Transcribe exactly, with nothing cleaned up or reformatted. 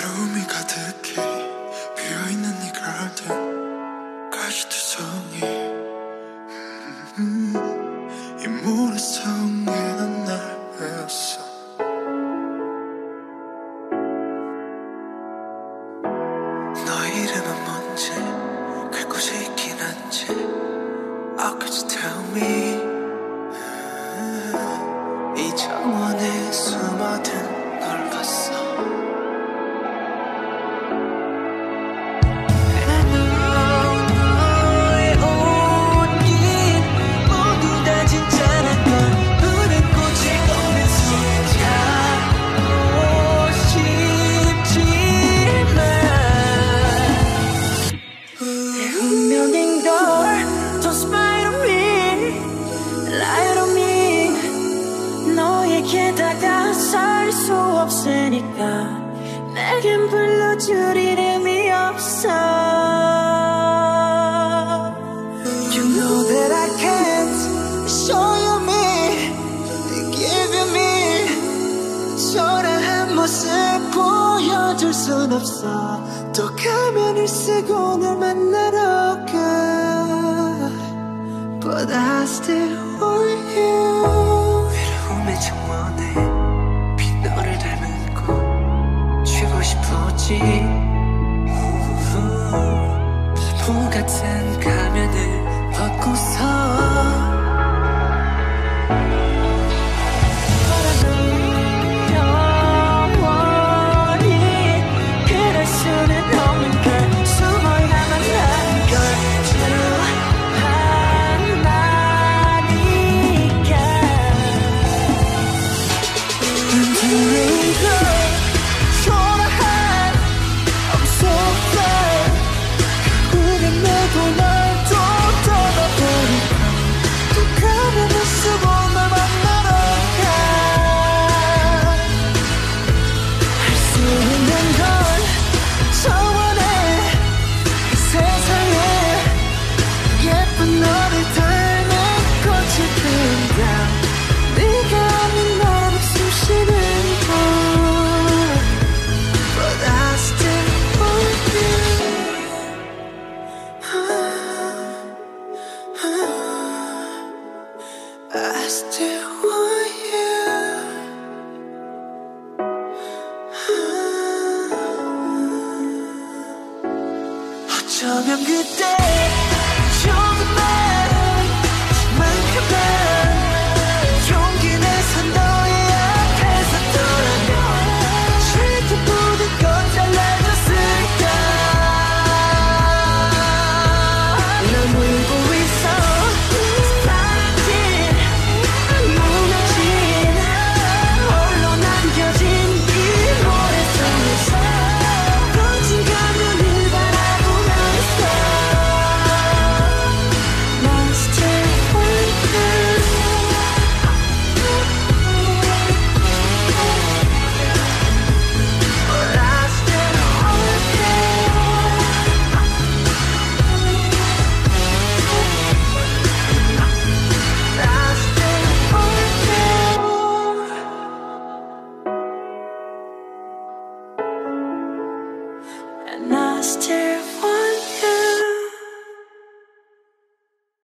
외로움이 가득히 비어있는 이 가든 가시투성이 음, 이 모래성에 난 날 외웠어. 너의 이름은 뭔지 갈 곳이 있긴 한지 How could you tell me? 음, 이 정원에 숨어든 널 봤어. 다가설 수 없으니까 내겐 불러줄 이름이 없어. You know that I can't show you me, give you me. 초라한 모습 보여줄 순 없어. 또 가면을 쓰고 널 만나러 가. But I still want you. 외로움의 정원에 빈 너를 닮은 꽃 쉬고 싶었지. 바보 같은 가면을 벗고서 I still want you. 어쩌면 그때